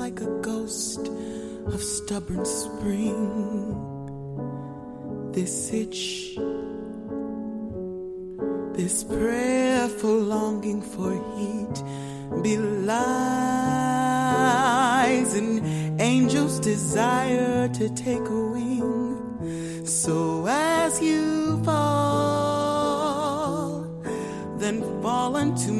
like a ghost of stubborn spring. This itch, this prayerful longing for heat belies an angel's desire to take a wing. So as you fall, then fall unto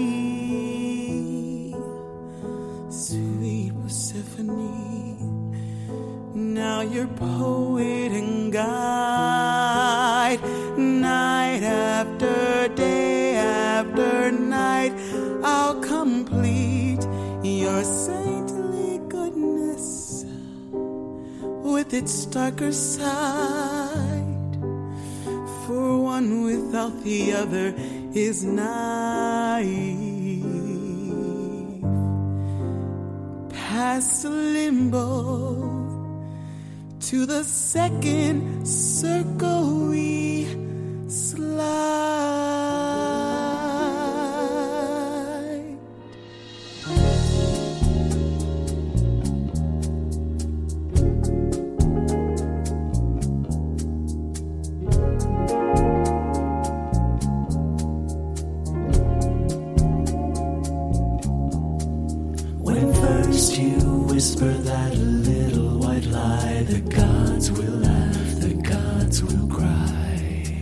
me, sweet Persephone. Now you're poet and guide, night after day after night, I'll complete your saintly goodness with its darker side. For one without the other is naive. Past limbo to the second circle we slide. When first you whisper that little white lie, the gods will laugh, the gods will cry.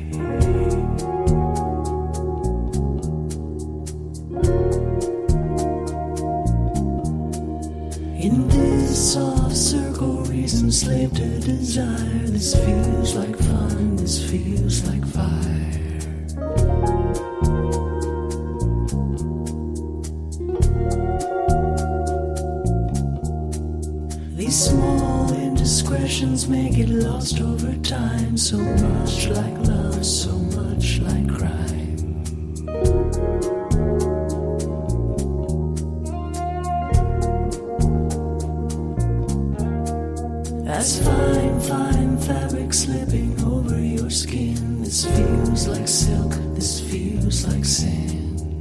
In this soft circle, reason slave to desire, this feels like fun, this feels like fire. These small indiscretions may get lost over time, so much like love, so much like crime. As fine, fine fabric slipping over your skin, this feels like silk, this feels like sin.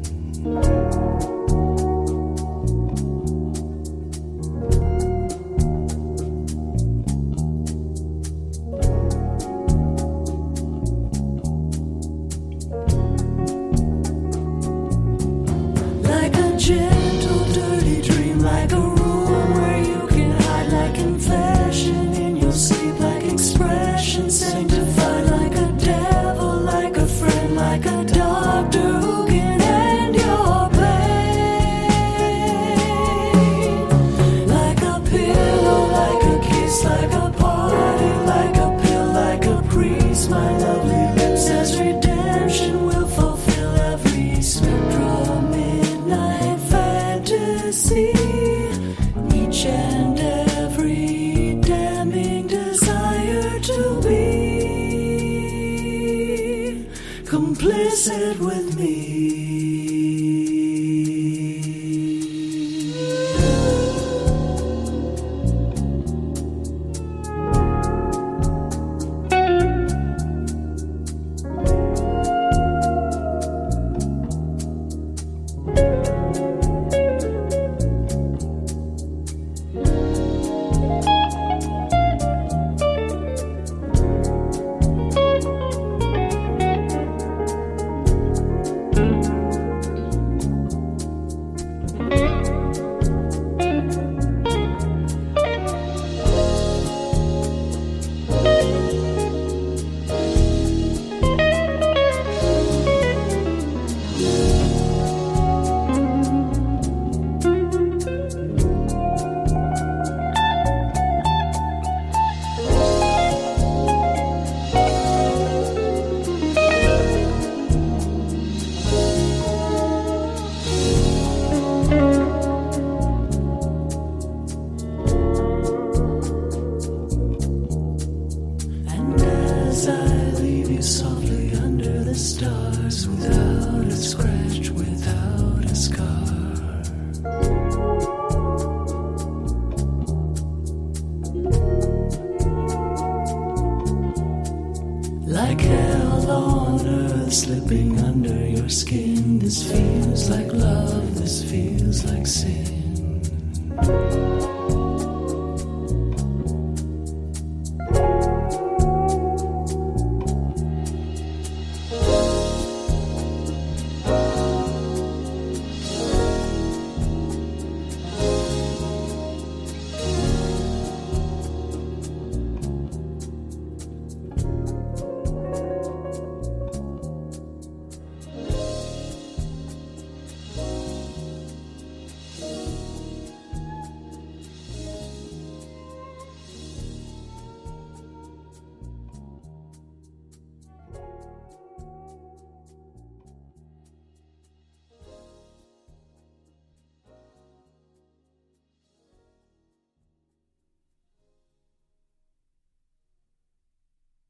Like a gentle, dirty dream, like a room where you can hide, like confession in your sleep, like expression sanctified, like a devil, like a friend, like a doctor who can end your pain. Like a pillow, like a kiss, like a party, like a pill, like a priest, my lovely lips as redemption will fulfill every spectral midnight fantasy. Each and every damning desire to be complicit with me. And as I leave you softly under the stars, without a scratch, without a scar, like hell on earth slipping under your skin, this feels like love, this feels like sin.